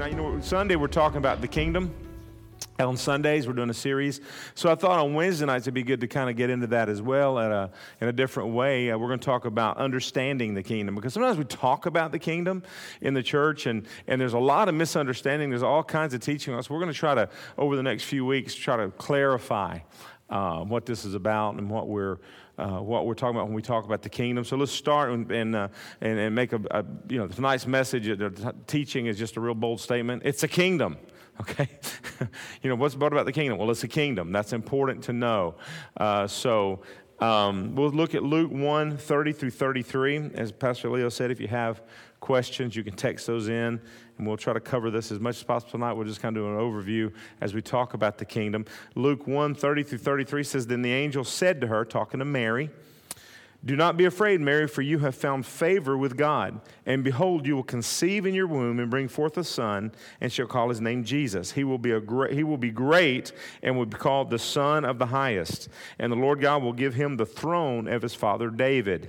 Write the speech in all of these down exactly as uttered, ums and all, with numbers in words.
you know, Sunday we're talking about the kingdom. On Sundays, we're doing a series. So I thought on Wednesday nights it'd be good to kind of get into that as well at a, in a different way. Uh, we're going to talk about understanding the kingdom, because sometimes we talk about the kingdom in the church, and, and there's a lot of misunderstanding. There's all kinds of teaching on us. We're going to try to, over the next few weeks, try to clarify uh, what this is about and what we're Uh, what we're talking about when we talk about the kingdom. So let's start and and, uh, and, and make a, a, you know, tonight's message, the teaching is just a real bold statement. It's a kingdom, okay? You know, what's what about the kingdom? Well, it's a kingdom. That's important to know. Uh, so um, we'll look at Luke one, thirty through thirty-three. As Pastor Leo said, if you have questions, you can text those in, and we'll try to cover this as much as possible tonight. We'll just kind of do an overview as we talk about the kingdom. Luke one, thirty through thirty-three says, "Then the angel said to her," talking to Mary, "Do not be afraid, Mary, for you have found favor with God. And behold, you will conceive in your womb and bring forth a son, and shall call his name Jesus. He will be a great, he will be great and will be called the Son of the Highest. And the Lord God will give him the throne of his father David.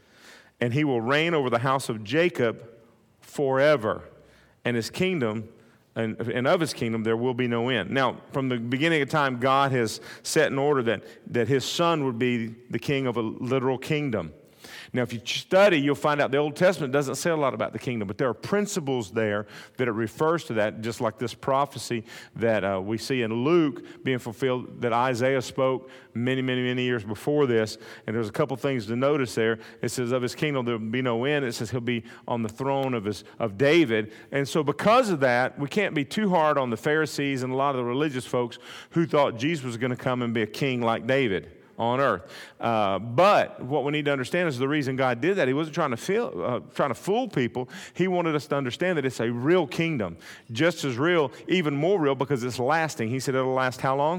And he will reign over the house of Jacob forever. And his kingdom, and, and of his kingdom, there will be no end." Now, from the beginning of time, God has set in order that, that his son would be the king of a literal kingdom. Now, if you study, you'll find out the Old Testament doesn't say a lot about the kingdom, but there are principles there that it refers to that, just like this prophecy that uh, we see in Luke being fulfilled, that Isaiah spoke many, many, many years before this. And there's a couple things to notice there. It says, of his kingdom there will be no end. It says he'll be on the throne of his of David. And so because of that, we can't be too hard on the Pharisees and a lot of the religious folks who thought Jesus was going to come and be a king like David on earth. Uh, but what we need to understand is the reason God did that, he wasn't trying to feel, uh, trying to fool people. He wanted us to understand that it's a real kingdom, just as real, even more real, because it's lasting. He said it'll last how long?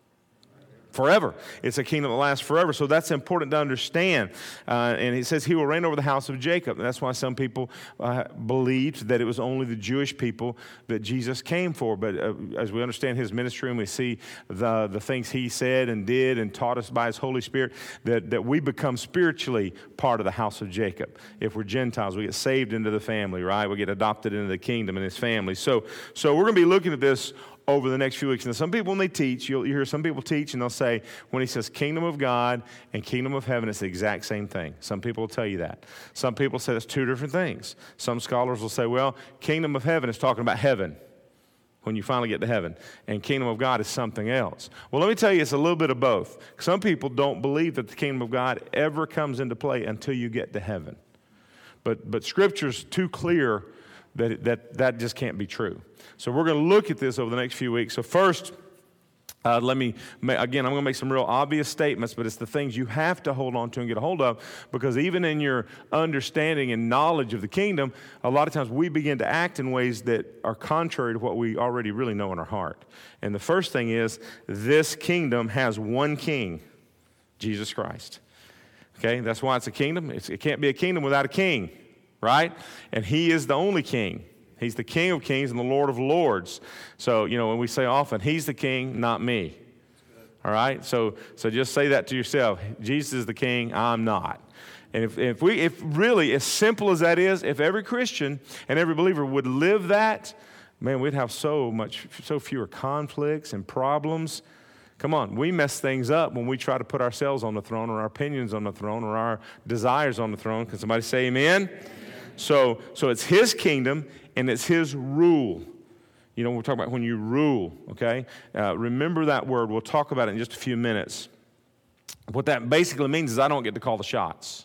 Forever. It's a kingdom that lasts forever. So that's important to understand. Uh, and he says he will reign over the house of Jacob. And that's why some people uh, believed that it was only the Jewish people that Jesus came for. But uh, as we understand his ministry and we see the, the things he said and did and taught us by his Holy Spirit, that, that we become spiritually part of the house of Jacob. If we're Gentiles, we get saved into the family, right? We get adopted into the kingdom and his family. So, so we're going to be looking at this over the next few weeks. And some people, when they teach, you'll you hear some people teach, and they'll say, when he says kingdom of God and kingdom of heaven, it's the exact same thing. Some people will tell you that. Some people say it's two different things. Some scholars will say, well, kingdom of heaven is talking about heaven, when you finally get to heaven, and kingdom of God is something else. Well, let me tell you, it's a little bit of both. Some people don't believe that the kingdom of God ever comes into play until you get to heaven. But but Scripture's too clear that that, that just can't be true. So we're going to look at this over the next few weeks. So first, uh, let me, again, I'm going to make some real obvious statements, but it's the things you have to hold on to and get a hold of, because even in your understanding and knowledge of the kingdom, a lot of times we begin to act in ways that are contrary to what we already really know in our heart. And the first thing is, this kingdom has one king, Jesus Christ. Okay, that's why it's a kingdom. It's, it can't be a kingdom without a king, right? And he is the only king. He's the King of kings and the Lord of lords. So, you know, when we say often, he's the king, not me. All right? So so just say that to yourself. Jesus is the king, I'm not. And if, if we, if really, as simple as that is, if every Christian and every believer would live that, man, we'd have so much, so fewer conflicts and problems. Come on, we mess things up when we try to put ourselves on the throne, or our opinions on the throne, or our desires on the throne. Can somebody say amen? Amen. So, so it's his kingdom, and it's his rule. You know, we're talking about when you rule, okay? Uh, remember that word. We'll talk about it in just a few minutes. What that basically means is I don't get to call the shots.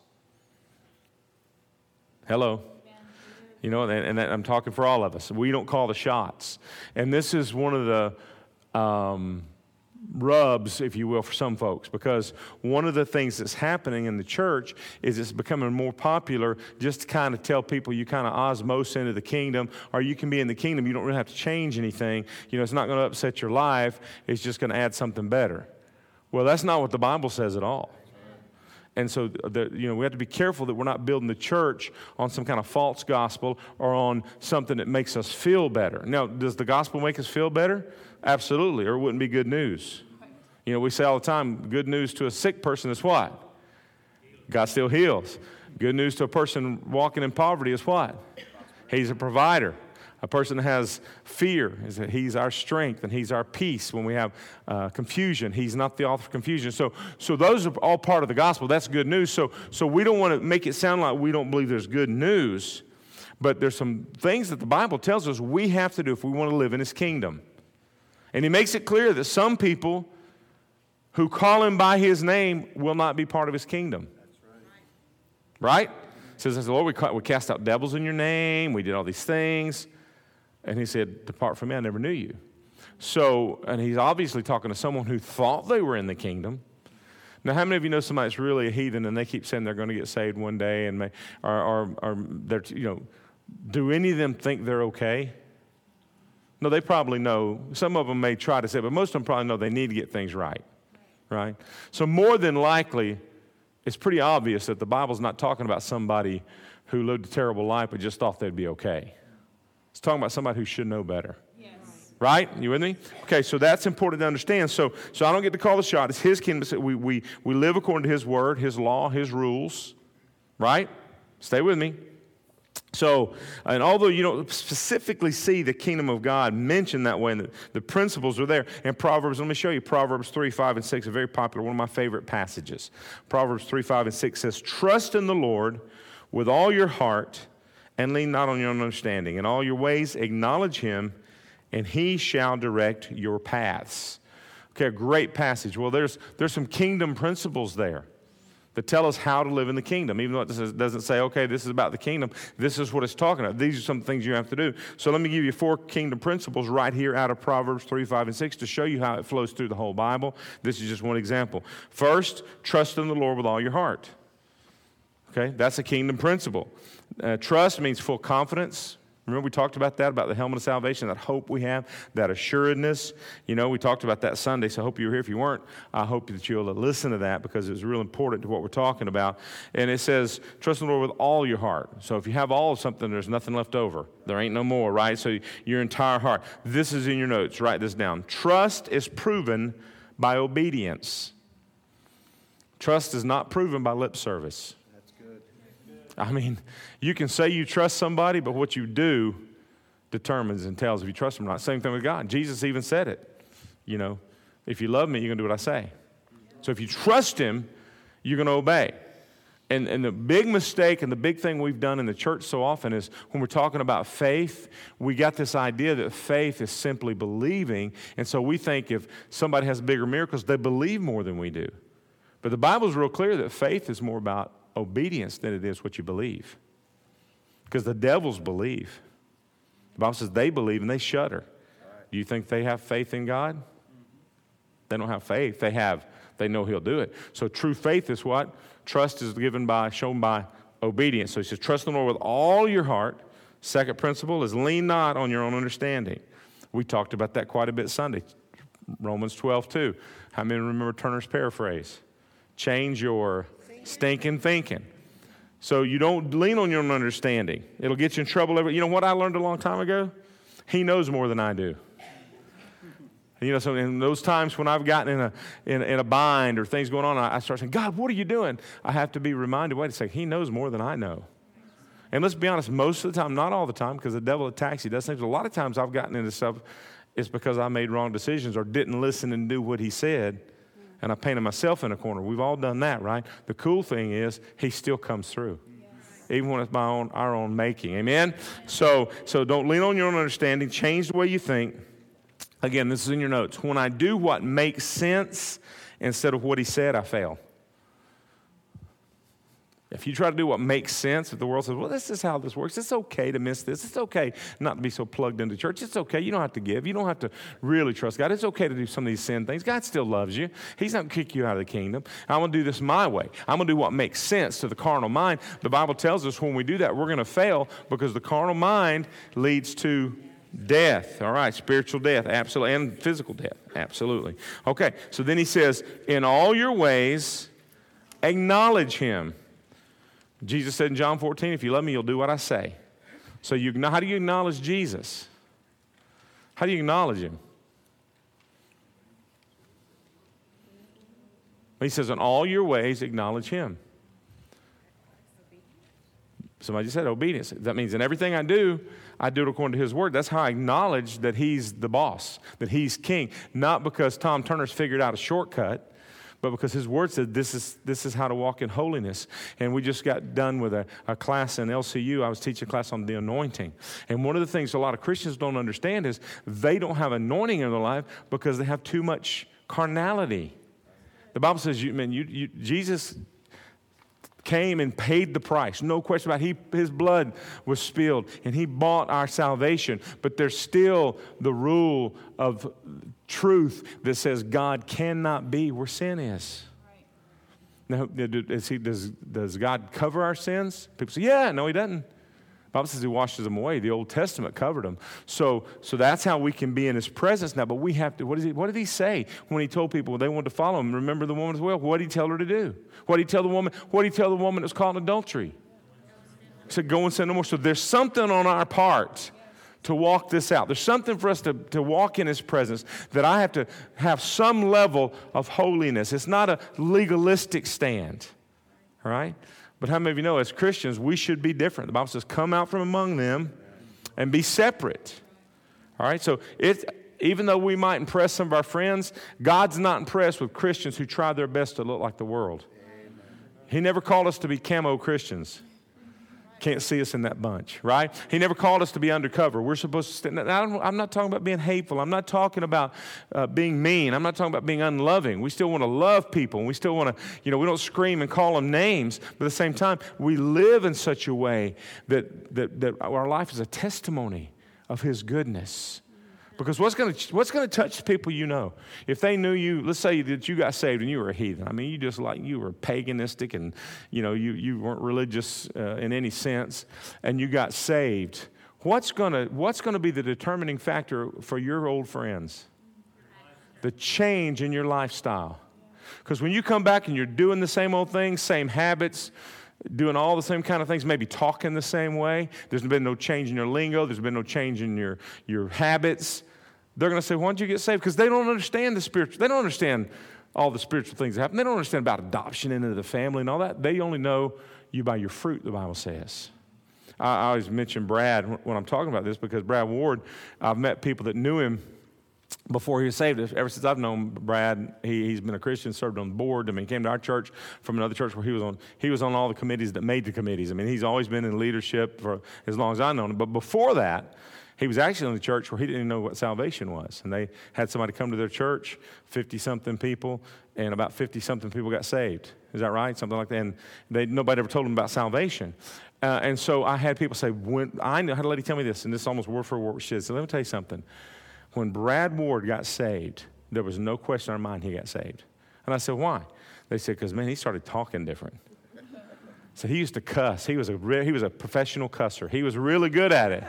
Hello? You know, and, and that, I'm talking for all of us. We don't call the shots. And this is one of the um, rubs, if you will, for some folks, because one of the things that's happening in the church is it's becoming more popular just to kind of tell people you kind of osmose into the kingdom, or you can be in the kingdom, you don't really have to change anything. You know, it's not going to upset your life, it's just going to add something better. Well, that's not what the Bible says at all. And so, the, you know, we have to be careful that we're not building the church on some kind of false gospel or on something that makes us feel better. Now, does the gospel make us feel better? Absolutely, or it wouldn't be good news. You know, we say all the time, good news to a sick person is what? God still heals. Good news to a person walking in poverty is what? He's a provider. A person that has fear is that he's our strength and he's our peace. When we have uh, confusion, he's not the author of confusion. So, so those are all part of the gospel. That's good news. So, so we don't want to make it sound like we don't believe there's good news, but there's some things that the Bible tells us we have to do if we want to live in his kingdom. And he makes it clear that some people who call him by his name will not be part of his kingdom. That's right. Right? He says, Lord, we, ca- we cast out devils in your name. We did all these things. And he said, depart from me, I never knew you. So, and he's obviously talking to someone who thought they were in the kingdom. Now, how many of you know somebody that's really a heathen and they keep saying they're going to get saved one day, and may, or, or, or they're, you know, do any of them think they're okay? No, they probably know. Some of them may try to say, but most of them probably know they need to get things right, right? So more than likely, it's pretty obvious that the Bible's not talking about somebody who lived a terrible life but just thought they'd be okay. It's talking about somebody who should know better. Yes. Right? You with me? Okay, so that's important to understand. So, so I don't get to call the shot. It's his kingdom. We, we, we live according to his word, his law, his rules. Right? Stay with me. So, and although you don't specifically see the kingdom of God mentioned that way, and the, the principles are there. And Proverbs, let me show you. Proverbs three, five, and six are very popular, one of my favorite passages. Proverbs three, five, and six says, trust in the Lord with all your heart, and lean not on your own understanding. In all your ways acknowledge him, and he shall direct your paths. Okay, a great passage. Well, there's there's some kingdom principles there that tell us how to live in the kingdom. Even though it doesn't say, okay, this is about the kingdom, this is what it's talking about. These are some things you have to do. So let me give you four kingdom principles right here out of Proverbs three, five, and six to show you how it flows through the whole Bible. This is just one example. First, trust in the Lord with all your heart. Okay, that's a kingdom principle. Uh, trust means full confidence. Remember we talked about that, about the helmet of salvation, that hope we have, that assuredness. You know, we talked about that Sunday, so I hope you were here. If you weren't, I hope that you'll listen to that because it's real important to what we're talking about. And it says, trust in the Lord with all your heart. So if you have all of something, there's nothing left over. There ain't no more, right? So your entire heart. This is in your notes. Write this down. Trust is proven by obedience. Trust is not proven by lip service. I mean, you can say you trust somebody, but what you do determines and tells if you trust them or not. Same thing with God. Jesus even said it. You know, if you love me, you're going to do what I say. So if you trust him, you're going to obey. And, and the big mistake and the big thing we've done in the church so often is when we're talking about faith, we got this idea that faith is simply believing. And so we think if somebody has bigger miracles, they believe more than we do. But the Bible's real clear that faith is more about obedience than it is what you believe. Because the devils believe. The Bible says they believe and they shudder. Do you think they have faith in God? They don't have faith. They have, they know he'll do it. So true faith is what? Trust is given by, shown by obedience. So he says, trust in the Lord with all your heart. Second principle is lean not on your own understanding. We talked about that quite a bit Sunday. Romans twelve two. How many remember Turner's paraphrase? Change your stinking thinking. So you don't lean on your own understanding. It'll get you in trouble. Every, you know what I learned a long time ago? He knows more than I do. You know, so in those times when I've gotten in a in, in a bind or things going on, I, I start saying, God, what are you doing? I have to be reminded, wait a second, he knows more than I know. And let's be honest, most of the time, not all the time, because the devil attacks, he does things. A lot of times I've gotten into stuff, it's because I made wrong decisions or didn't listen and do what he said. And I painted myself in a corner. We've all done that, right? The cool thing is he still comes through. Yes. Even when it's my own, our own making. Amen? So, so don't lean on your own understanding. Change the way you think. Again, this is in your notes. When I do what makes sense instead of what he said, I fail. If you try to do what makes sense, if the world says, well, this is how this works, it's okay to miss this. It's okay not to be so plugged into church. It's okay. You don't have to give. You don't have to really trust God. It's okay to do some of these sin things. God still loves you. He's not going to kick you out of the kingdom. I'm going to do this my way. I'm going to do what makes sense to the carnal mind. The Bible tells us when we do that, we're going to fail because the carnal mind leads to death. All right, spiritual death, absolutely, and physical death, absolutely. Okay, so then he says, in all your ways, acknowledge him. Jesus said in John fourteen, if you love me, you'll do what I say. So you, how do you acknowledge Jesus? How do you acknowledge him? He says, in all your ways, acknowledge him. Somebody just said obedience. That means in everything I do, I do it according to his word. That's how I acknowledge that he's the boss, that he's king. Not because Tom Turner's figured out a shortcut, but because his word said this is this is how to walk in holiness. And we just got done with a, a class in L C U. I was teaching a class on the anointing. And one of the things a lot of Christians don't understand is they don't have anointing in their life because they have too much carnality. The Bible says, you, man, you, you, Jesus came and paid the price. No question about it. He, his blood was spilled, and he bought our salvation. But there's still the rule of truth that says God cannot be where sin is. Right. Now, does, he, does, does God cover our sins? People say, yeah, no, he doesn't. The Bible says he washes them away. The Old Testament covered them. So, so that's how we can be in his presence now. But we have to, what, is he, what did he say when he told people they wanted to follow him? Remember the woman as well. What did he tell her to do? What did he tell the woman? What did he tell the woman that was caught in adultery? He said, go and sin no more. So there's something on our part to walk this out. There's something for us to, to walk in his presence that I have to have some level of holiness. It's not a legalistic stand. All right? But how many of you know, as Christians, we should be different? The Bible says, come out from among them and be separate. All right? So it's, even though we might impress some of our friends, God's not impressed with Christians who try their best to look like the world. He never called us to be camo Christians. Can't see us in that bunch, right? He never called us to be undercover. We're supposed to stand. I'm not talking about being hateful. I'm not talking about uh, being mean. I'm not talking about being unloving. We still want to love people. And we still want to, you know, we don't scream and call them names. But at the same time, we live in such a way that that, that our life is a testimony of his goodness. Because what's going to what's going to touch the people you know? If they knew you, let's say that you got saved and you were a heathen. I mean, you just like you were paganistic and you know you you weren't religious uh, in any sense, and you got saved. What's gonna what's going to be the determining factor for your old friends? The change in your lifestyle. Because when you come back and you're doing the same old things, same habits, doing all the same kind of things, maybe talking the same way. There's been no change in your lingo. There's been no change in your, your habits. They're going to say, why don't you get saved? Because they don't understand the spiritual. They don't understand all the spiritual things that happen. They don't understand about adoption into the family and all that. They only know you by your fruit, the Bible says. I, I always mention Brad when I'm talking about this because Brad Ward, I've met people that knew him before he was saved. Ever since I've known Brad, he, he's been a Christian, served on the board. I mean, he came to our church from another church where he was on. He was on all the committees that made the committees. I mean, he's always been in leadership for as long as I've known him. But before that, he was actually in the church where he didn't even know what salvation was. And they had somebody come to their church, fifty-something people, and about fifty-something people got saved. Is that right? Something like that. And they, nobody ever told them about salvation. Uh, and so I had people say, when, I had a lady tell me this, and this is almost word for word. She said, so let me tell you something. When Brad Ward got saved, there was no question in our mind he got saved. And I said, why? They said, because, man, he started talking different. So he used to cuss. He was a re- he was a professional cusser. He was really good at it.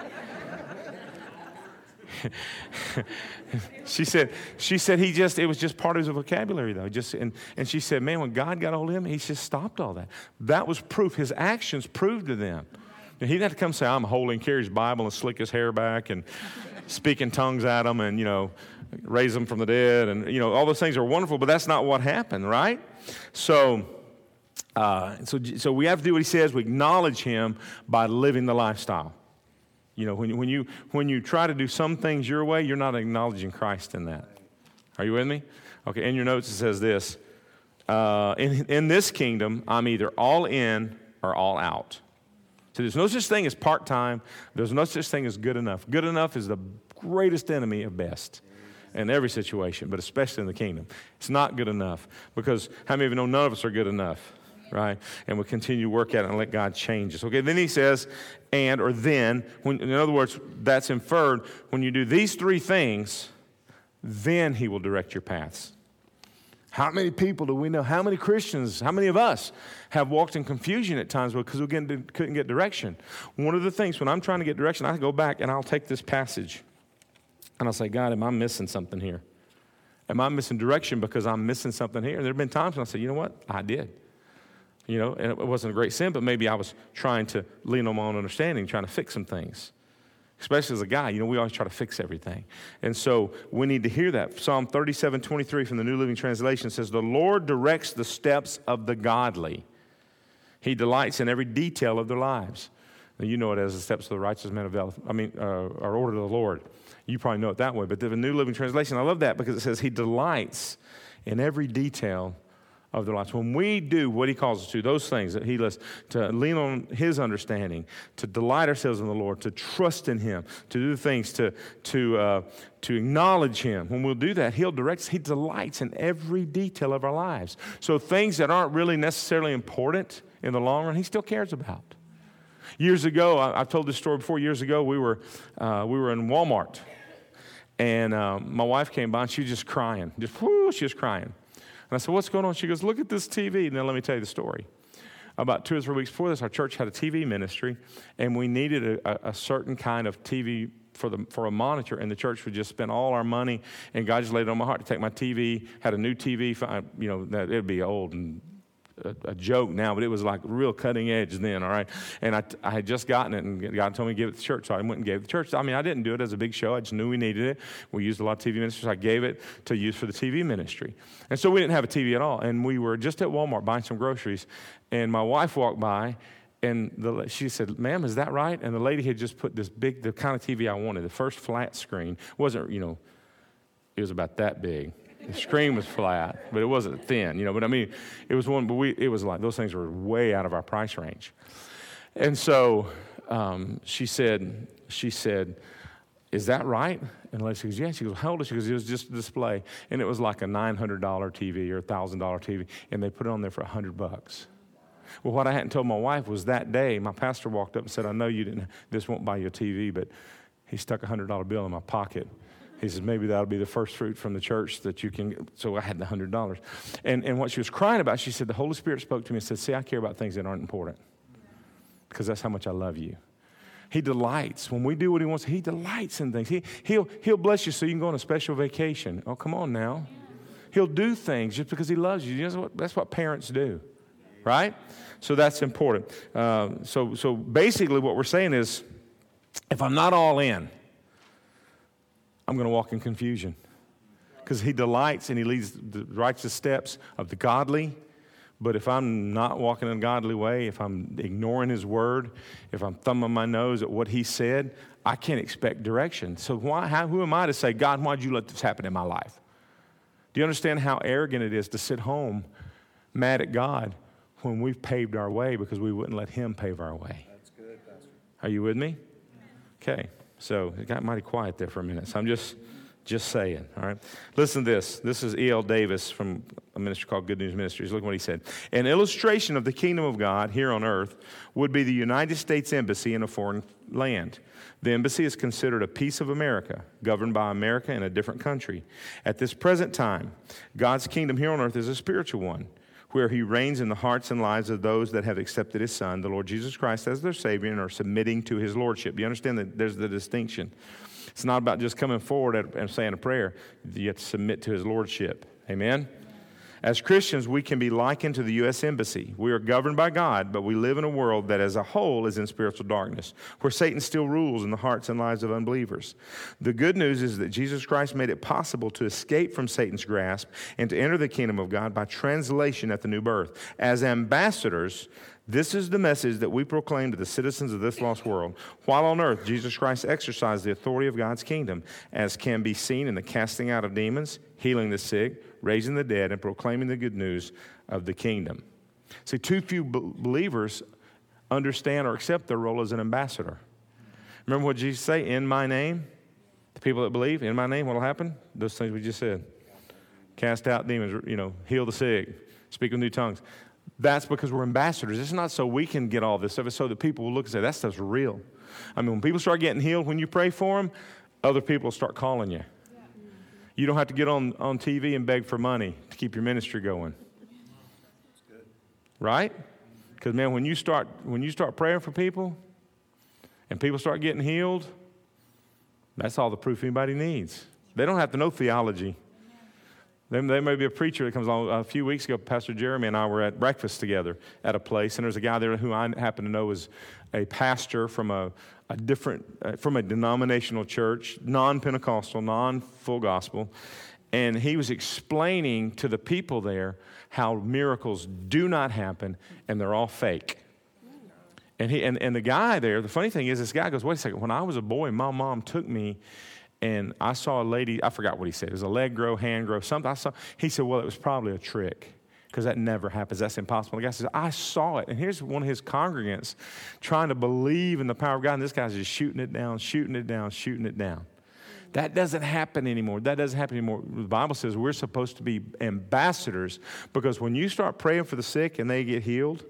she said, she said he just, it was just part of his vocabulary, though. Just and, and she said, man, when God got hold of him, he just stopped all that. That was proof. His actions proved to them. And he didn't have to come say, I'm holy, and carry his Bible and slick his hair back and speak in tongues at them and, you know, raise them from the dead. And, you know, all those things are wonderful, but that's not what happened, right? So, uh, so, so we have to do what he says. We acknowledge him by living the lifestyle. You know, when you, when you, when you try to do some things your way, you're not acknowledging Christ in that. Are you with me? Okay, in your notes it says this. Uh, in, in this kingdom, I'm either all in or all out. So there's no such thing as part-time. There's no such thing as good enough. Good enough is the greatest enemy of best in every situation, but especially in the kingdom. It's not good enough because how many of you know none of us are good enough, right? And we continue to work at it and let God change us. Okay, then he says, and or then, when, in other words, that's inferred, when you do these three things, then he will direct your paths. How many people do we know? How many Christians, how many of us have walked in confusion at times because we couldn't get direction? One of the things, when I'm trying to get direction, I go back and I'll take this passage and I'll say, God, am I missing something here? Am I missing direction because I'm missing something here? And there have been times when I say, you know what? I did. You know, and it wasn't a great sin, but maybe I was trying to lean on my own understanding, trying to fix some things. Especially as a guy, you know, we always try to fix everything. And so we need to hear that. Psalm thirty-seven twenty-three from the New Living Translation says, the Lord directs the steps of the godly. He delights in every detail of their lives. Now, you know it as the steps of the righteous man availeth, I mean, uh, are ordered of the Lord. You probably know it that way. But the New Living Translation, I love that because it says he delights in every detail of their lives. When we do what he calls us to, those things that he lists, to lean on his understanding, to delight ourselves in the Lord, to trust in him, to do things, to to uh, to acknowledge him. When we'll do that, he'll direct us. He delights in every detail of our lives. So things that aren't really necessarily important in the long run, he still cares about. Years ago, I, I've told this story before. Years ago, we were uh, we were in Walmart, and um, my wife came by, and she was just crying, just whoo, she was crying. And I said, what's going on? She goes, look at this T V. Now, let me tell you the story. About two or three weeks before this, our church had a T V ministry, and we needed a, a, a certain kind of T V for the for a monitor, and the church would just spend all our money, and God just laid it on my heart to take my T V, had a new T V, you know, that it'd be old and a, a joke now, but it was like real cutting edge then, all right? And I, I had just gotten it, and God told me to give it to the church, so I went and gave it to the church. I mean, I didn't do it as a big show. I just knew we needed it. We used a lot of T V ministries. I gave it to use for the T V ministry. And so we didn't have a T V at all, and we were just at Walmart buying some groceries, and my wife walked by, and the, she said, ma'am, is that right? And the lady had just put this big, the kind of T V I wanted, the first flat screen. It wasn't, you know, it was about that big. The screen was flat, but it wasn't thin, you know. But I mean, it was one. But we, it was like those things were way out of our price range. And so um, she said, she said, "Is that right?" And the lady goes, "Yeah." She goes, "How old is she?" Because it was just a display, and it was like a nine hundred dollar T V or a thousand dollar T V, and they put it on there for a hundred bucks. Well, what I hadn't told my wife was that day, my pastor walked up and said, "I know you didn't. This won't buy you a T V, but he stuck a hundred dollar bill in my pocket." He says, maybe that'll be the first fruit from the church that you can. So I had the one hundred dollars. And, and what she was crying about, she said, the Holy Spirit spoke to me and said, see, I care about things that aren't important because that's how much I love you. He delights. When we do what he wants, he delights in things. He, he'll, he'll bless you so you can go on a special vacation. Oh, come on now. He'll do things just because he loves you. You know what? That's what parents do, right? So that's important. Uh, so, so basically what we're saying is, if I'm not all in, I'm going to walk in confusion because he delights and he leads the righteous steps of the godly. But if I'm not walking in a godly way, if I'm ignoring his word, if I'm thumbing my nose at what he said, I can't expect direction. So why, how, who am I to say, God, why'd you let this happen in my life? Do you understand how arrogant it is to sit home mad at God when we've paved our way because we wouldn't let him pave our way? That's good, Pastor. Are you with me? Okay. So it got mighty quiet there for a minute. So I'm just just saying, all right? Listen to this. This is E L Davis from a ministry called Good News Ministries. Look what he said. An illustration of the kingdom of God here on earth would be the United States Embassy in a foreign land. The embassy is considered a piece of America, governed by America in a different country. At this present time, God's kingdom here on earth is a spiritual one, where he reigns in the hearts and lives of those that have accepted his Son, the Lord Jesus Christ, as their Savior and are submitting to his lordship. Do you understand that there's the distinction? It's not about just coming forward and saying a prayer. You have to submit to his lordship. Amen? As Christians, we can be likened to the U S Embassy. We are governed by God, but we live in a world that as a whole is in spiritual darkness, where Satan still rules in the hearts and lives of unbelievers. The good news is that Jesus Christ made it possible to escape from Satan's grasp and to enter the kingdom of God by translation at the new birth. As ambassadors, this is the message that we proclaim to the citizens of this lost world. While on earth, Jesus Christ exercised the authority of God's kingdom, as can be seen in the casting out of demons, healing the sick, raising the dead, and proclaiming the good news of the kingdom. See, too few b- believers understand or accept their role as an ambassador. Remember what Jesus said? In my name, the people that believe, in my name, what will happen? Those things we just said. Cast out demons, you know, heal the sick, speak with new tongues. That's because we're ambassadors. It's not so we can get all this stuff. It's so that people will look and say, that stuff's real. I mean, when people start getting healed, when you pray for them, other people will start calling you. Yeah. You don't have to get on, on T V and beg for money to keep your ministry going. That's good. Right? Because, man, when you start when you start praying for people and people start getting healed, that's all the proof anybody needs. They don't have to know theology. There may be a preacher that comes along. A few weeks ago, Pastor Jeremy and I were at breakfast together at a place, and there's a guy there who I happen to know is a pastor from a, a different, uh, from a denominational church, non-Pentecostal, non-full gospel, and he was explaining to the people there how miracles do not happen, and they're all fake. And he and, and the guy there, the funny thing is, this guy goes, wait a second, when I was a boy, my mom took me and I saw a lady, I forgot what he said. It was a leg grow, hand grow, something. I saw. He said, well, it was probably a trick because that never happens. That's impossible. The guy says, I saw it. And here's one of his congregants trying to believe in the power of God. And this guy's just shooting it down, shooting it down, shooting it down. That doesn't happen anymore. That doesn't happen anymore. The Bible says we're supposed to be ambassadors because when you start praying for the sick and they get healed,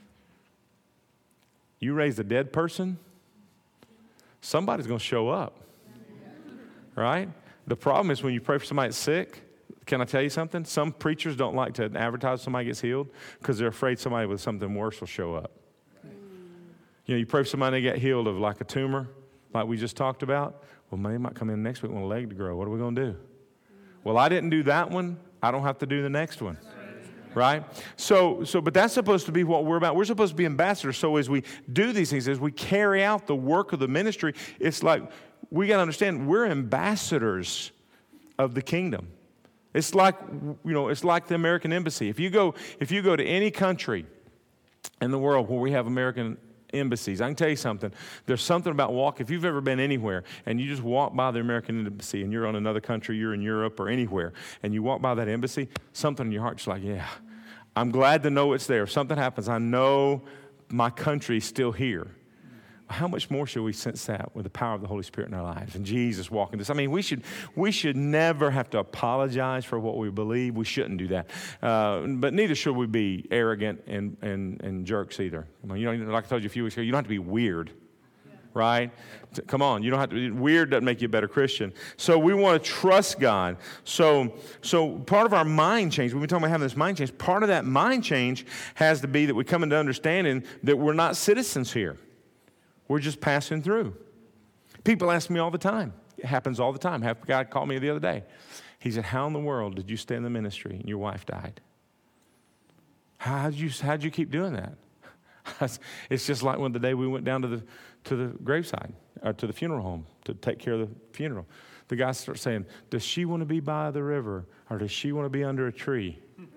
you raise a dead person, somebody's going to show up, right? The problem is when you pray for somebody that's sick, can I tell you something? Some preachers don't like to advertise somebody gets healed because they're afraid somebody with something worse will show up. You know, you pray for somebody they get healed of like a tumor, like we just talked about. Well, they might come in next week with a leg to grow. What are we going to do? Well, I didn't do that one. I don't have to do the next one. Right? So, so, but that's supposed to be what we're about. We're supposed to be ambassadors. So as we do these things, as we carry out the work of the ministry, it's like we got to understand we're ambassadors of the kingdom. It's like, you know, it's like the American embassy. If you go, if you go to any country in the world where we have American embassies, I can tell you something. There's something about walk. If you've ever been anywhere and you just walk by the American embassy and you're on another country, you're in Europe or anywhere, and you walk by that embassy, something in your heart's like, yeah, I'm glad to know it's there. If something happens, I know my country's still here. How much more should we sense that with the power of the Holy Spirit in our lives and Jesus walking this? I mean, we should we should never have to apologize for what we believe. We shouldn't do that. Uh, but neither should we be arrogant and, and, and jerks either. I mean, you know, like I told you a few weeks ago, you don't have to be weird, yeah. Right? Come on, you don't have to be weird. Doesn't make you a better Christian. So we want to trust God. So so part of our mind change, we've been talking about having this mind change, part of that mind change has to be that we come into understanding that we're not citizens here. We're just passing through. People ask me all the time. It happens all the time. A guy called me the other day. He said, how in the world did you stay in the ministry and your wife died? How did you, how'd you keep doing that? It's just like when the day we went down to the, to the graveside, or to the funeral home to take care of the funeral. The guy starts saying, does she want to be by the river or does she want to be under a tree?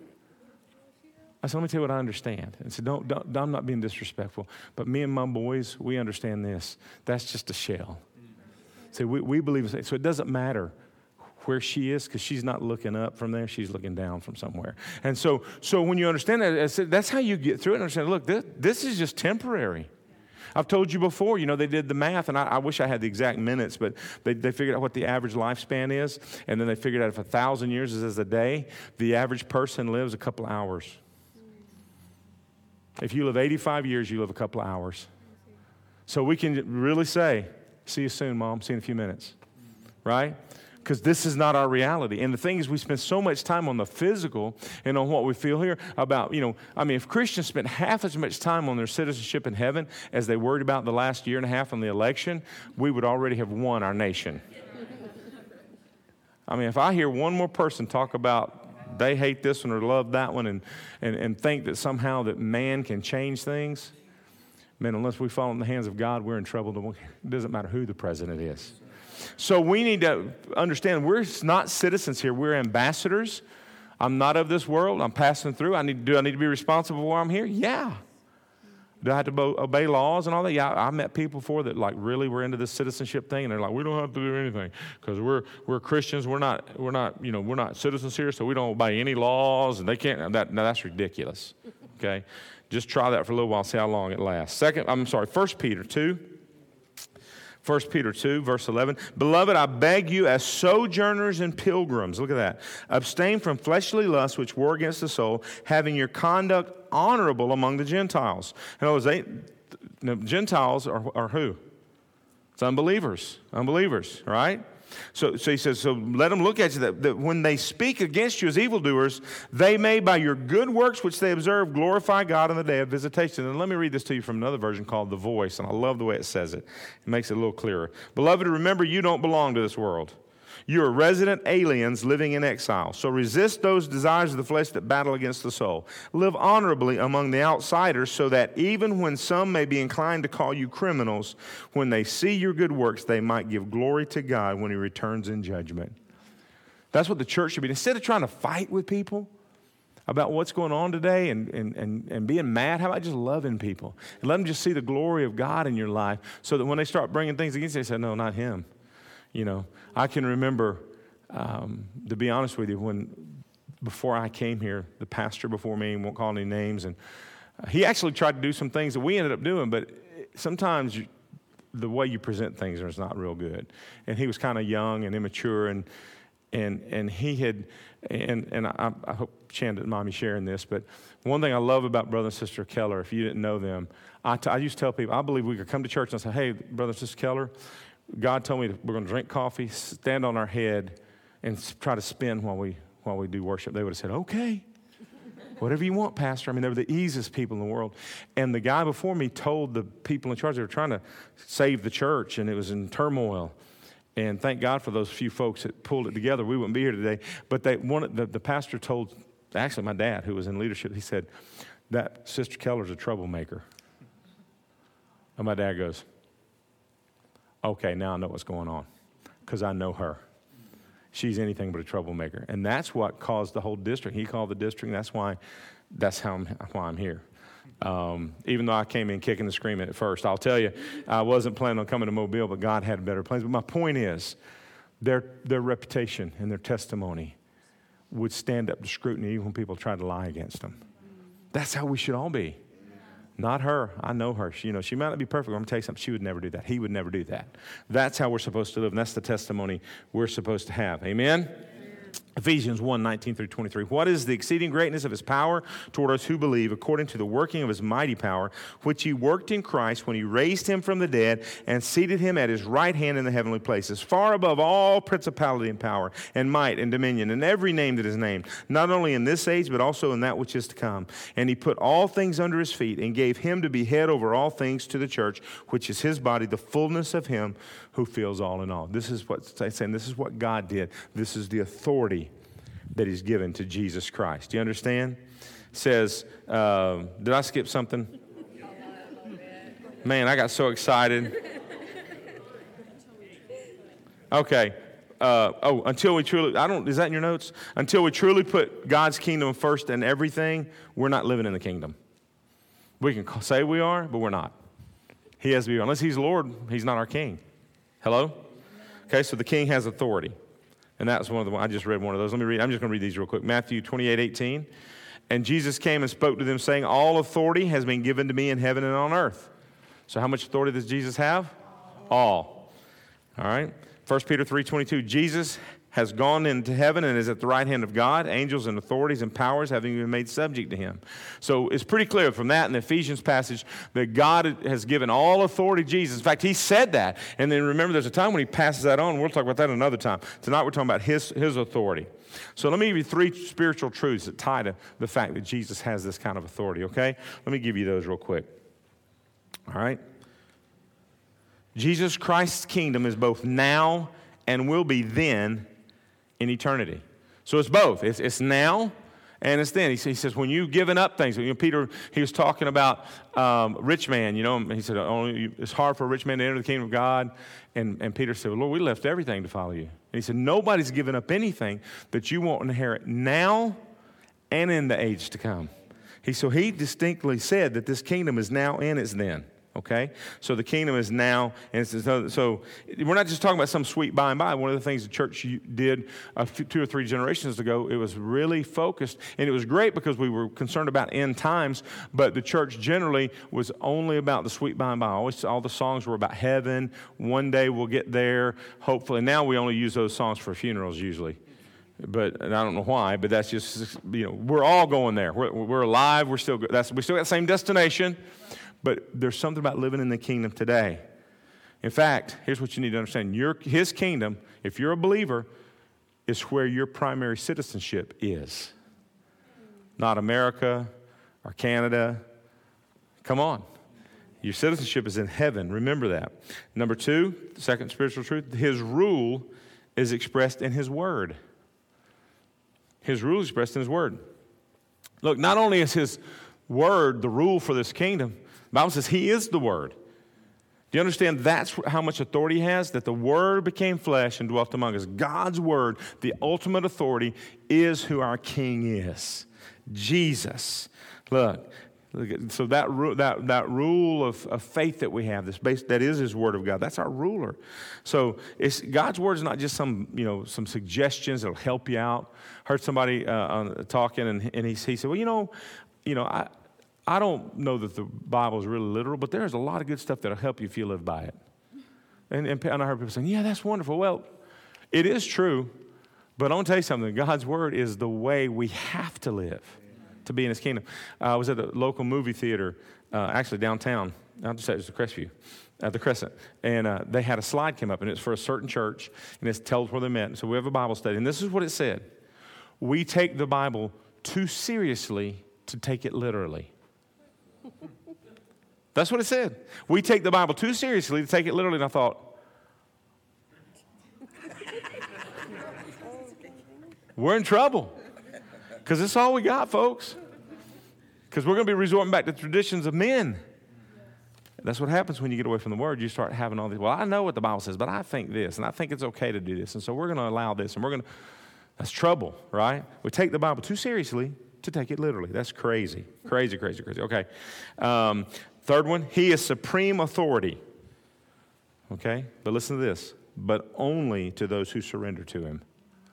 I said, let me tell you what I understand. I said, don't, don't, I'm not being disrespectful, but me and my boys, we understand this. That's just a shell. See, we, we believe, so it doesn't matter where she is because she's not looking up from there. She's looking down from somewhere. And so so when you understand that, I said, that's how you get through it and understand, look, this, this is just temporary. I've told you before, you know, they did the math, and I, I wish I had the exact minutes, but they, they figured out what the average lifespan is, and then they figured out if a thousand years is a day, the average person lives a couple of hours. If you live eighty-five years, you live a couple of hours. So we can really say, see you soon, Mom. See you in a few minutes. Right? Because this is not our reality. And the thing is, we spend so much time on the physical and on what we feel here about, you know, I mean, if Christians spent half as much time on their citizenship in heaven as they worried about the last year and a half on the election, we would already have won our nation. I mean, if I hear one more person talk about they hate this one or love that one and, and, and think that somehow that man can change things, man, unless we fall in the hands of God, we're in trouble. It doesn't matter who the president is. So we need to understand we're not citizens here. We're ambassadors. I'm not of this world. I'm passing through. I need, do I need to be responsible while I'm here? Yeah. Do I have to bo- obey laws and all that? Yeah, I, I met people before that like really were into this citizenship thing, and they're like, we don't have to do anything because we're we're Christians. We're not we're not you know we're not citizens here, so we don't obey any laws, and they can't. That now that's ridiculous. Okay, just try that for a little while, see how long it lasts. Second, I'm sorry, First Peter two. First Peter two, verse eleven. Beloved, I beg you as sojourners and pilgrims, look at that, abstain from fleshly lusts which war against the soul, having your conduct honorable among the Gentiles. In other words, they, the Gentiles are, are who? It's unbelievers. Unbelievers, right? So, so he says, so let them look at you that, that when they speak against you as evildoers, they may by your good works which they observe glorify God on the day of visitation. And let me read this to you from another version called The Voice, and I love the way it says it. It makes it a little clearer. Beloved, remember you don't belong to this world. You are resident aliens living in exile. So resist those desires of the flesh that battle against the soul. Live honorably among the outsiders so that even when some may be inclined to call you criminals, when they see your good works, they might give glory to God when he returns in judgment. That's what the church should be. Instead of trying to fight with people, about what's going on today and, and, and, and being mad? How about just loving people and let them just see the glory of God in your life so that when they start bringing things against you, they say, no, not him. You know, I can remember, um, to be honest with you, when before I came here, the pastor before me, won't call any names, and he actually tried to do some things that we ended up doing, but sometimes you, the way you present things is not real good. And he was kind of young and immature, and and and he had, and and I, I hope Shan didn't mind me sharing this, but one thing I love about Brother and Sister Keller, if you didn't know them, I, t- I used to tell people, I believe we could come to church and say, hey, Brother and Sister Keller, God told me that we're going to drink coffee, stand on our head, and try to spin while we while we do worship. They would have said, okay. Whatever you want, Pastor. I mean, they were the easiest people in the world. And the guy before me told the people in charge, they were trying to save the church, and it was in turmoil. And thank God for those few folks that pulled it together. We wouldn't be here today. But they wanted, the, the pastor told, actually my dad, who was in leadership, he said, that Sister Keller's a troublemaker. And my dad goes, okay, now I know what's going on, because I know her. She's anything but a troublemaker. And that's what caused the whole district. He called the district, and that's why that's how I'm, why I'm here. Um, even though I came in kicking and screaming at first. I'll tell you, I wasn't planning on coming to Mobile, but God had better plans. But my point is, their their reputation and their testimony would stand up to scrutiny even when people tried to lie against them. That's how we should all be. Not her. I know her. She, you know, she might not be perfect. I'm going to tell you something. She would never do that. He would never do that. That's how we're supposed to live, and that's the testimony we're supposed to have. Amen? Ephesians one, nineteen through twenty-three. What is the exceeding greatness of his power toward us who believe, according to the working of his mighty power, which he worked in Christ when he raised him from the dead and seated him at his right hand in the heavenly places, far above all principality and power and might and dominion and every name that is named, not only in this age, but also in that which is to come. And he put all things under his feet and gave him to be head over all things to the church, which is his body, the fullness of him who fills all in all. This is what it's saying. This is what God did. This is the authority that he's given to Jesus Christ. Do you understand? It says, uh, did I skip something? Man, I got so excited. Okay. Uh, oh, until we truly, I don't, is that in your notes? Until we truly put God's kingdom first in everything, we're not living in the kingdom. We can say we are, but we're not. He has to be, unless he's Lord, he's not our king. Hello? Okay, so the king has authority. And that's one of the, I just read one of those. Let me read, I'm just going to read these real quick. Matthew twenty-eight, eighteen. And Jesus came and spoke to them, saying, all authority has been given to me in heaven and on earth. So how much authority does Jesus have? All. All right. First Peter three, twenty-two. Jesus has gone into heaven and is at the right hand of God, angels and authorities and powers having been made subject to him. So it's pretty clear from that in the Ephesians passage that God has given all authority to Jesus. In fact, he said that. And then remember, there's a time when he passes that on. We'll talk about that another time. Tonight we're talking about his, his authority. So let me give you three spiritual truths that tie to the fact that Jesus has this kind of authority, okay? Let me give you those real quick. All right? Jesus Christ's kingdom is both now and will be then in eternity. So it's both. It's, it's now and it's then. He, he says, when you've given up things, you know, Peter, he was talking about um, rich man, you know, he said, only, it's hard for a rich man to enter the kingdom of God. And, and Peter said, well, Lord, we left everything to follow you. And he said, nobody's given up anything that you won't inherit now and in the age to come. He, so he distinctly said that this kingdom is now and it's then. Okay? So the kingdom is now, and it's, so, so we're not just talking about some sweet by and by. One of the things the church did a few, two or three generations ago, it was really focused, and it was great because we were concerned about end times, but the church generally was only about the sweet by and by. Always, all the songs were about heaven. One day we'll get there, hopefully. Now we only use those songs for funerals usually. But and I don't know why, but that's just, you know, we're all going there. We're, we're alive. We're still, that's, we still got the same destination. But there's something about living in the kingdom today. In fact, here's what you need to understand. Your, his kingdom, if you're a believer, is where your primary citizenship is. Not America or Canada. Come on. Your citizenship is in heaven. Remember that. Number two, the second spiritual truth, his rule is expressed in his word. His rule is expressed in his word. Look, not only is his word the rule for this kingdom, the Bible says he is the Word. Do you understand that's how much authority he has? That the Word became flesh and dwelt among us. God's Word, the ultimate authority, is who our King is. Jesus. Look. So that that that rule of, of faith that we have, this base, that is His Word of God. That's our ruler. So it's God's Word is not just some you know some suggestions that'll help you out. Heard somebody uh, on, talking, and, and he, he said, well, you know, you know, I I don't know that the Bible is really literal, but there's a lot of good stuff that'll help you if you live by it. And, and, and I heard people saying, yeah, that's wonderful. Well, it is true, but I want to tell you something. God's Word is the way we have to live to be in His kingdom. Uh, I was at a local movie theater, uh, actually downtown. I'll just say it was the Crestview, uh, the Crescent. And uh, they had a slide come up, and it's for a certain church, and it tells where they met. So we have a Bible study, and this is what it said. We take the Bible too seriously to take it literally. That's what it said. We take the Bible too seriously to take it literally, and I thought, we're in trouble. Because it's all we got, folks. Because we're going to be resorting back to traditions of men. That's what happens when you get away from the Word. You start having all these, well, I know what the Bible says, but I think this, and I think it's okay to do this, and so we're going to allow this, and we're going to, that's trouble, right? We take the Bible too seriously to take it literally. That's crazy. Crazy, crazy, crazy. Okay. Um, third one, He is supreme authority. Okay? But listen to this. But only to those who surrender to Him.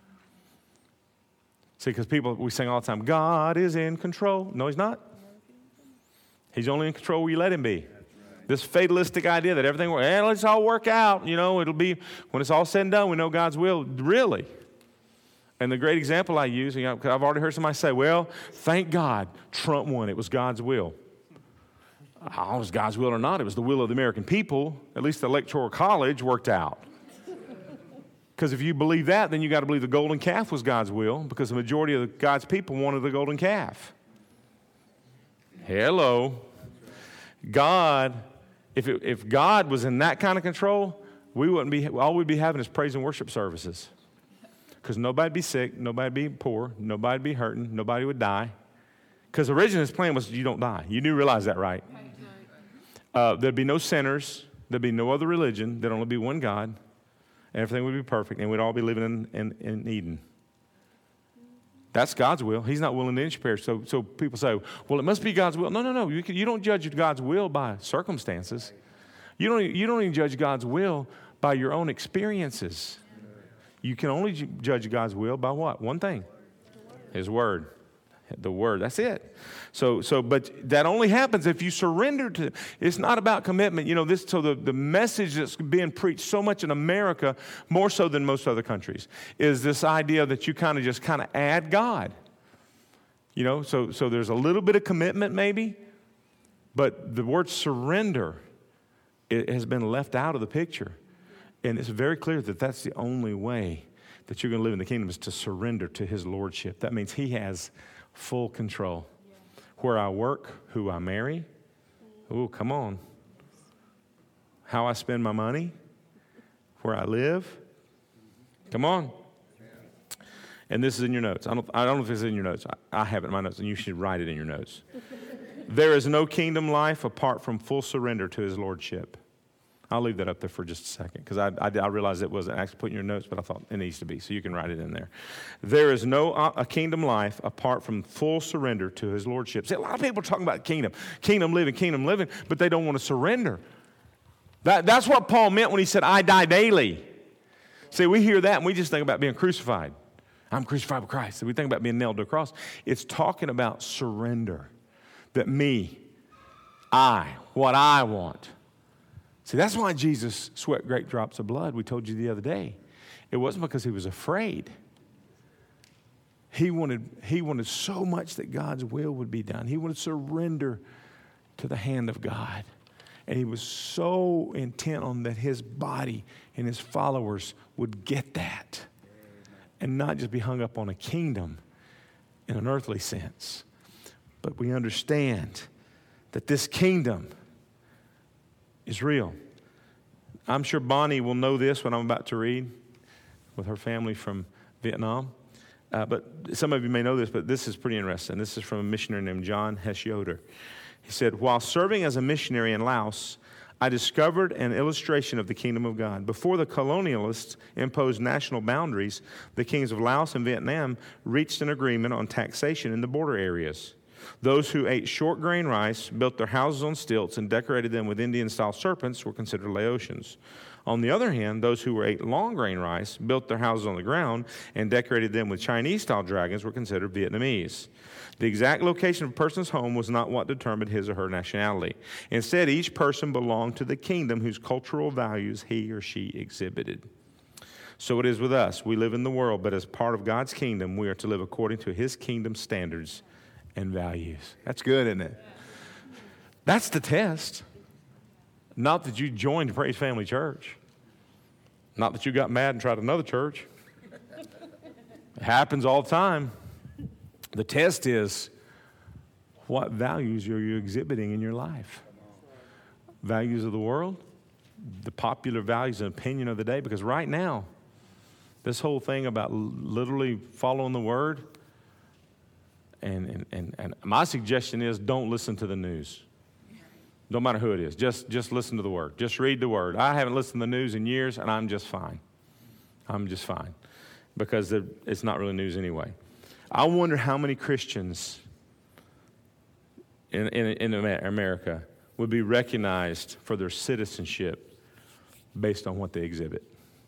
See, because people, we sing all the time, God is in control. No, He's not. He's only in control where you let Him be. This fatalistic idea that everything, well, let's all work out, you know, it'll be, when it's all said and done, we know God's will. Really? And the great example I use, you know, because I've already heard somebody say, well, thank God Trump won. It was God's will. Oh, it was God's will or not, it was the will of the American people. At least the Electoral College worked out. Because if you believe that, then you got to believe the golden calf was God's will, because the majority of the, God's people wanted the golden calf. Hello. God, if it, if God was in that kind of control, we wouldn't be, all we'd be having is praise and worship services. Because nobody'd be sick, nobody'd be poor, nobody'd be hurting, nobody would die. Because originally His plan was you don't die. You do realize that, right? Uh, there'd be no sinners. There'd be no other religion. There'd only be one God. Everything would be perfect, and we'd all be living in, in, in Eden. That's God's will. He's not willing to any perish. So, so people say, well, it must be God's will. No, no, no. You, can, you don't judge God's will by circumstances. You don't, you don't even judge God's will by your own experiences. You can only judge God's will by what? One thing. His Word. The Word. That's it. So, so, but that only happens if you surrender to. It's not about commitment. You know, this. So the, the message that's being preached so much in America, more so than most other countries, is this idea that you kind of just kind of add God. You know, so so there's a little bit of commitment maybe, but the word surrender, it has been left out of the picture, and it's very clear that that's the only way that you're going to live in the kingdom is to surrender to His lordship. That means He has full control. Yeah. Where I work, who I marry. Oh, come on. How I spend my money. Where I live. Come on. And this is in your notes. I don't, I don't know if it's in your notes. I, I have it in my notes, and you should write it in your notes. There is no kingdom life apart from full surrender to His lordship. I'll leave that up there for just a second, because I, I, I realized it wasn't actually put in your notes, but I thought it needs to be, so you can write it in there. There is no uh, a kingdom life apart from full surrender to His lordship. See, a lot of people are talking about kingdom, kingdom living, kingdom living, but they don't want to surrender. That, that's what Paul meant when he said, I die daily. See, we hear that, and we just think about being crucified. I'm crucified with Christ. So we think about being nailed to a cross. It's talking about surrender, that me, I, what I want. See, that's why Jesus sweat great drops of blood, we told you the other day. It wasn't because He was afraid. He wanted, he wanted so much that God's will would be done. He wanted to surrender to the hand of God. And He was so intent on that His body and His followers would get that. And not just be hung up on a kingdom in an earthly sense. But we understand that this kingdom is real. I'm sure Bonnie will know this, what I'm about to read, with her family from Vietnam. Uh, but some of you may know this, but this is pretty interesting. This is from a missionary named John Hess Yoder. He said, while serving as a missionary in Laos, I discovered an illustration of the kingdom of God. Before the colonialists imposed national boundaries, the kings of Laos and Vietnam reached an agreement on taxation in the border areas. Those who ate short grain rice, built their houses on stilts, and decorated them with Indian-style serpents were considered Laotians. On the other hand, those who ate long grain rice, built their houses on the ground, and decorated them with Chinese-style dragons were considered Vietnamese. The exact location of a person's home was not what determined his or her nationality. Instead, each person belonged to the kingdom whose cultural values he or she exhibited. So it is with us. We live in the world, but as part of God's kingdom, we are to live according to his kingdom standards and values. That's good, isn't it? That's the test. Not that you joined Praise Family Church. Not that you got mad and tried another church. It happens all the time. The test is, what values are you exhibiting in your life? Values of the world? The popular values and opinion of the day? Because right now, this whole thing about literally following the word, and, and, and, and my suggestion is don't listen to the news. No matter who it is. Just, just listen to the word. Just read the word. I haven't listened to the news in years, and I'm just fine. I'm just fine. Because it's not really news anyway. I wonder how many Christians in, in, in America would be recognized for their citizenship based on what they exhibit.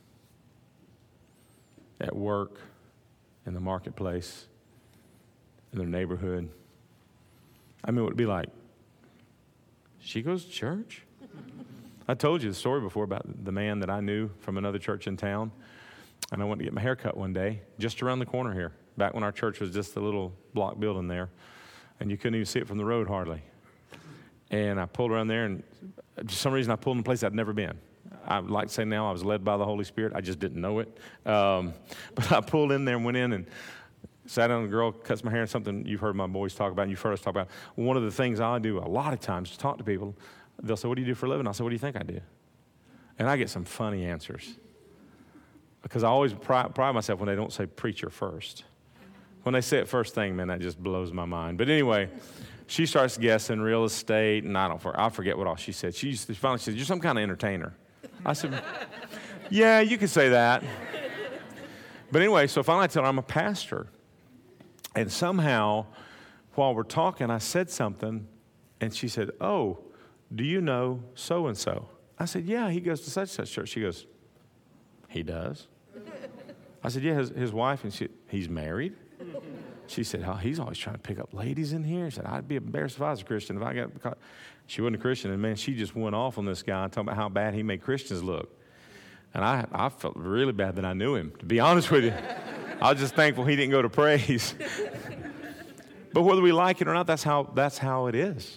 At work, in the marketplace, in their neighborhood. I mean, what would it be like? She goes to church? I told you the story before about the man that I knew from another church in town. And I went to get my hair cut one day, just around the corner here, back when our church was just a little block building there. And you couldn't even see it from the road hardly. And I pulled around there, and for some reason I pulled in a place I'd never been. I would like to say now I was led by the Holy Spirit. I just didn't know it. Um, but I pulled in there and went in and sat down, and the girl cuts my hair, and something you've heard my boys talk about, and you've heard us talk about. One of the things I do a lot of times to talk to people, they'll say, what do you do for a living? I'll say, what do you think I do? And I get some funny answers. Because I always pride, pride myself when they don't say preacher first. When they say it first thing, man, that just blows my mind. But anyway, she starts guessing real estate, and I don't, I forget what all she said. She finally said, you're some kind of entertainer. I said, yeah, you could say that. But anyway, so finally I tell her I'm a pastor. And somehow, while we're talking, I said something, and she said, oh, do you know so-and-so? I said, yeah, he goes to such and such church. She goes, he does? I said, yeah, his, his wife, and she, he's married? She said, oh, he's always trying to pick up ladies in here. She said, I'd be embarrassed if I was a Christian. If I got, she wasn't a Christian, and man, she just went off on this guy, talking about how bad he made Christians look. And I, I felt really bad that I knew him, to be honest with you. I was just thankful he didn't go to praise. But whether we like it or not, that's how that's how it is.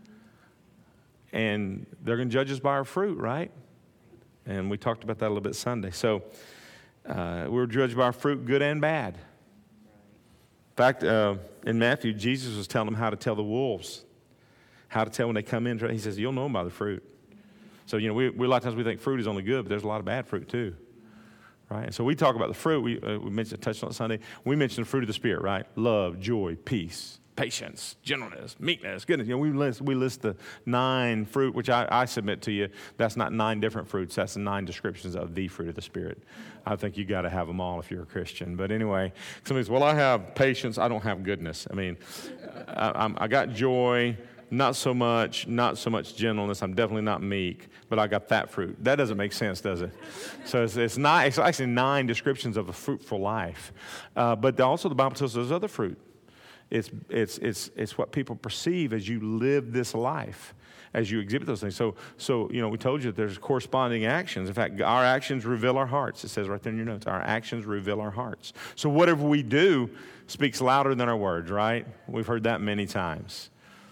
And they're going to judge us by our fruit, right? And we talked about that a little bit Sunday. So uh, we're judged by our fruit, good and bad. In fact, uh, in Matthew, Jesus was telling them how to tell the wolves, how to tell when they come in. He says, you'll know them by the fruit. So, you know, we, we a lot of times we think fruit is only good, but there's a lot of bad fruit too. Right? And so we talk about the fruit. We, uh, we mentioned, touched on it Sunday. We mentioned the fruit of the Spirit, right? Love, joy, peace, patience, gentleness, meekness, goodness. You know, we list, we list the nine fruit, which I, I submit to you. That's not nine different fruits. That's the nine descriptions of the fruit of the Spirit. I think you got to have them all if you're a Christian. But anyway, somebody says, well, I have patience. I don't have goodness. I mean, I, I'm, I got joy. Not so much, not so much gentleness. I'm definitely not meek, but I got that fruit. That doesn't make sense, does it? So it's, it's not. It's actually nine descriptions of a fruitful life. Uh, but also the Bible tells us there's other fruit. It's it's it's it's what people perceive as you live this life, as you exhibit those things. So so you know we told you that there's corresponding actions. In fact, our actions reveal our hearts. It says right there in your notes. Our actions reveal our hearts. So whatever we do speaks louder than our words. Right? We've heard that many times.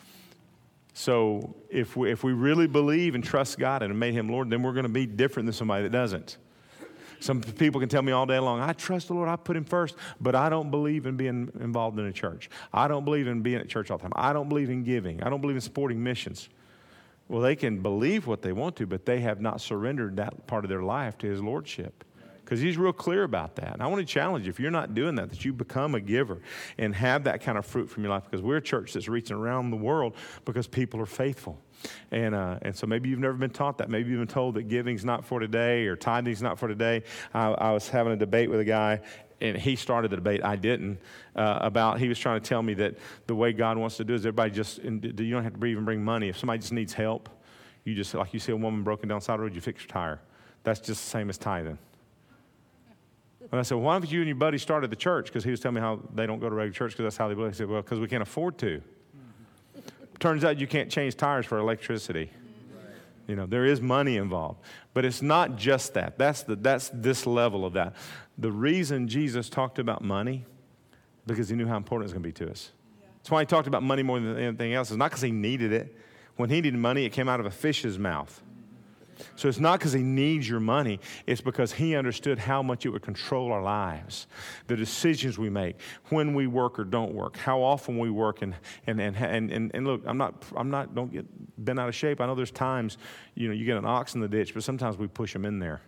So if we, if we really believe and trust God and have made him Lord, then we're going to be different than somebody that doesn't. Some people can tell me all day long, I trust the Lord, I put him first, but I don't believe in being involved in a church. I don't believe in being at church all the time. I don't believe in giving. I don't believe in supporting missions. Well, they can believe what they want to, but they have not surrendered that part of their life to his lordship. because he's real clear about that. And I want to challenge you, if you're not doing that, that you become a giver and have that kind of fruit from your life, because we're a church that's reaching around the world because people are faithful. And uh, and so maybe you've never been taught that. Maybe you've been told that giving's not for today or tithing's not for today. I, I was having a debate with a guy, and he started the debate. I didn't. Uh, about he was trying to tell me that the way God wants to do is everybody just, you don't have to even bring money. If somebody just needs help, you just, like you see a woman broken down the side of the road, you fix your tire. That's just the same as tithing. And I said, well, why don't you and your buddy started the church? Because he was telling me how they don't go to regular church because that's how they believe. I said, well, because we can't afford to. Turns out you can't change tires for electricity. You know, there is money involved. But it's not just that. That's the that's this level of that. The reason Jesus talked about money, because he knew how important it was going to be to us. That's why he talked about money more than anything else. It's not because he needed it. When he needed money, it came out of a fish's mouth. So it's not because he needs your money. It's because he understood how much it would control our lives, the decisions we make, when we work or don't work, how often we work, and and and and and, and look, I'm not I'm not don't get bent out of shape. I know there's times, you know, you get an ox in the ditch, but sometimes we push them in there.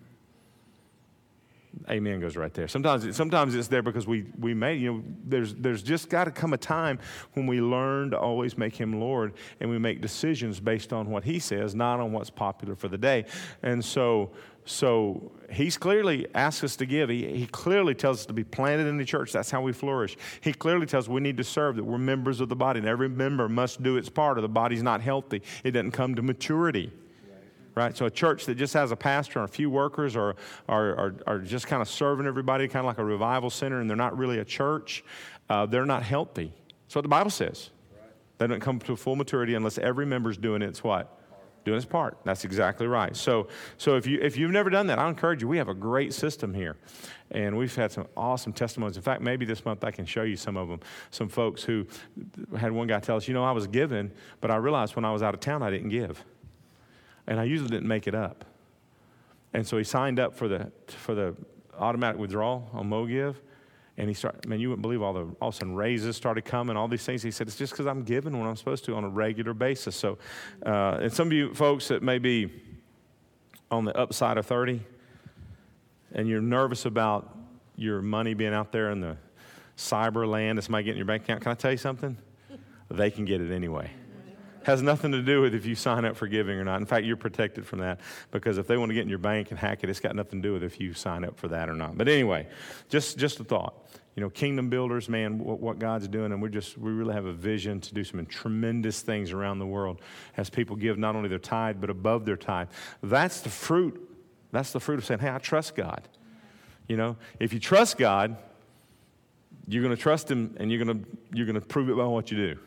Amen goes right there. Sometimes, it, sometimes it's there because we we made, you know, there's there's just got to come a time when we learn to always make him Lord, and we make decisions based on what he says, not on what's popular for the day. And so, so he's clearly asked us to give. He, he clearly tells us to be planted in the church. That's how we flourish. He clearly tells us we need to serve, that we're members of the body, and every member must do its part, or the body's not healthy. It doesn't come to maturity. Right? So a church that just has a pastor and a few workers, or are, are, are just kind of serving everybody, kind of like a revival center, and they're not really a church, uh, they're not healthy. That's what the Bible says. Right. They don't come to full maturity unless every member's doing its what? Doing its part. That's exactly right. So so if, you, if you've never done that, I encourage you. We have a great system here, and we've had some awesome testimonies. In fact, maybe this month I can show you some of them. Some folks who had one guy tell us, you know, I was giving, but I realized when I was out of town I didn't give. And I usually didn't make it up. And so he signed up for the for the automatic withdrawal on MoGive. And he started, man, you wouldn't believe all the, all of a sudden raises started coming, all these things. He said, it's just because I'm giving when I'm supposed to on a regular basis. So, uh, and some of you folks that may be on the upside of thirty, and you're nervous about your money being out there in the cyber land, that somebody getting your bank account, can I tell you something? They can get it anyway. Has nothing to do with if you sign up for giving or not. In fact, you're protected from that, because if they want to get in your bank and hack it, it's got nothing to do with if you sign up for that or not. But anyway, just just a thought. You know, kingdom builders, man, what, what God's doing, and we just we really have a vision to do some tremendous things around the world as people give not only their tithe but above their tithe. That's the fruit. That's the fruit of saying, hey, I trust God. You know, if you trust God, you're going to trust Him, and you're going to you're going to prove it by what you do.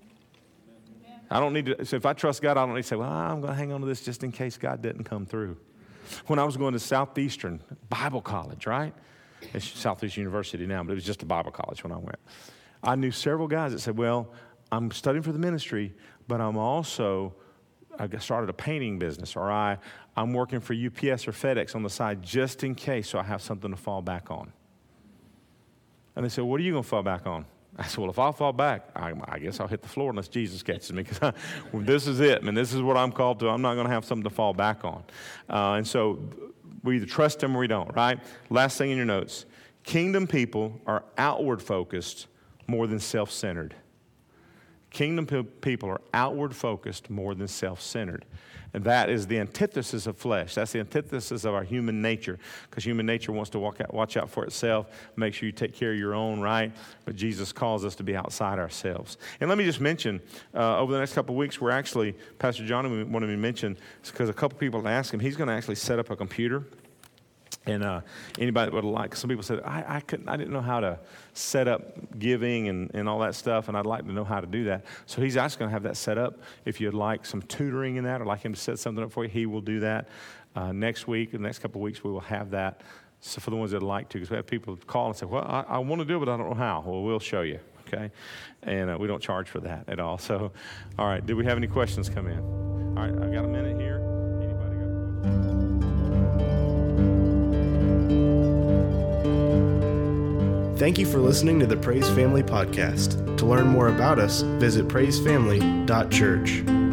I don't need to, so if I trust God, I don't need to say, well, I'm going to hang on to this just in case God didn't come through. When I was going to Southeastern Bible College, right? It's Southeastern University now, but it was just a Bible college when I went. I knew several guys that said, well, I'm studying for the ministry, but I'm also, I started a painting business, or I, I'm working for U P S or FedEx on the side just in case, so I have something to fall back on. And they said, what are you going to fall back on? I said, well, if I fall back, I, I guess I'll hit the floor unless Jesus catches me, because well, this is it, man. This is what I'm called to. I'm not going to have something to fall back on. Uh, and so we either trust Him or we don't, right? Last thing in your notes. Kingdom people are outward focused more than self-centered. Kingdom pe- people are outward focused more than self-centered. And that is the antithesis of flesh. That's the antithesis of our human nature, because human nature wants to walk out, watch out for itself, make sure you take care of your own, right? But Jesus calls us to be outside ourselves. And let me just mention, uh, over the next couple of weeks, we're actually, Pastor John wanted me to mention, because a couple people asked him, he's going to actually set up a computer. And uh, anybody that would like, some people said, I, I couldn't, I didn't know how to set up giving and, and all that stuff, and I'd like to know how to do that. So he's actually going to have that set up. If you'd like some tutoring in that, or like him to set something up for you, he will do that uh, next week. In the next couple of weeks, we will have that. So for the ones that would like to, because we have people call and say, well, I, I want to do it, but I don't know how. Well, we'll show you, okay? And uh, we don't charge for that at all. So, all right, do we have any questions come in? All right, I've got a minute here. Anybody got a question? Thank you for listening to the Praise Family Podcast. To learn more about us, visit praise family dot church.